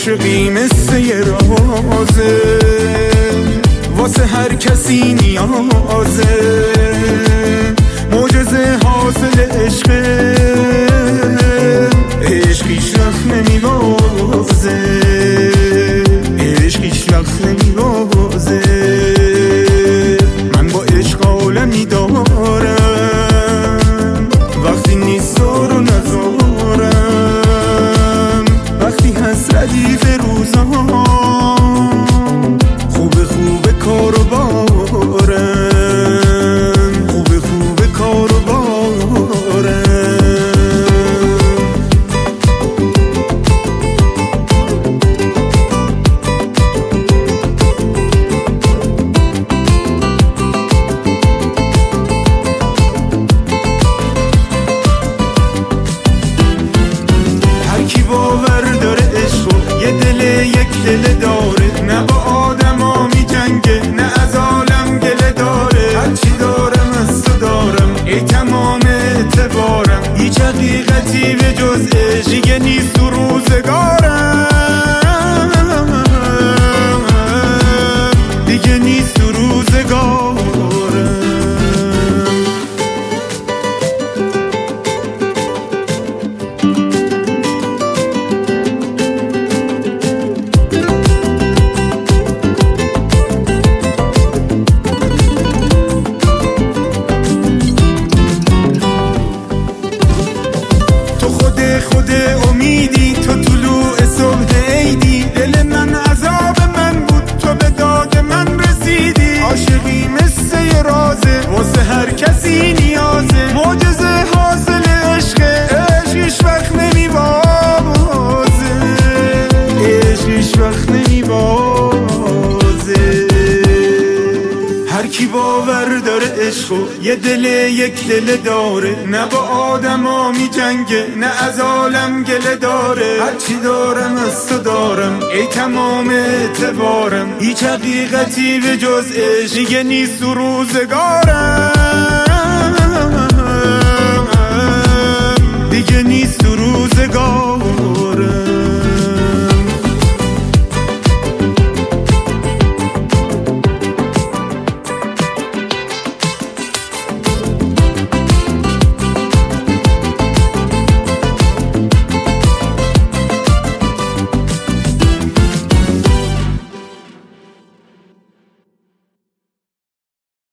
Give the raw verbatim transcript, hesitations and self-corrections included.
عاشقی مثل یه رازه، واسه هر کسی نیازه، معجزه حاصل عشقه، عشق هیچ وقت نمیبازه، عشق هیچ وقت نمیبازه. من با عشق عالمی دارم، وقتی نیست رو نذارم، وقتی هست ردیف روزام، خوب خوب کارو بارم، خوب خوب کارو بارم. هر کی باور داره عشقو یه دل یک دل داره، نه با آدما می جنگه نه از عالم گله داره. هرچی دارم از تو دارم ای تمام اعتبارم، هیچ حقیقتی به جز عشق دیگه نیست تو روزگارم، دیگه نیست تو روزگارم. خود امیدی تو طلوع صبح عیدی، دل من عذاب من بود تو به داد من رسیدی. عاشقی مثل یه رازه، واسه هر کسی نیازه، معجزه حاصل عشقه، عشق هیچ وقت نمیبازه، عشق هیچ وقت نمیبازه. هر کی باور داره عشقو یه دل یک دل داره، نه با آدما می جنگه نه از عالم گله داره. هرچی دارم از تو دارم ای تمام اعتبارم، هیچ حقیقتی به جز عشق دیگه نیست تو روزگارم.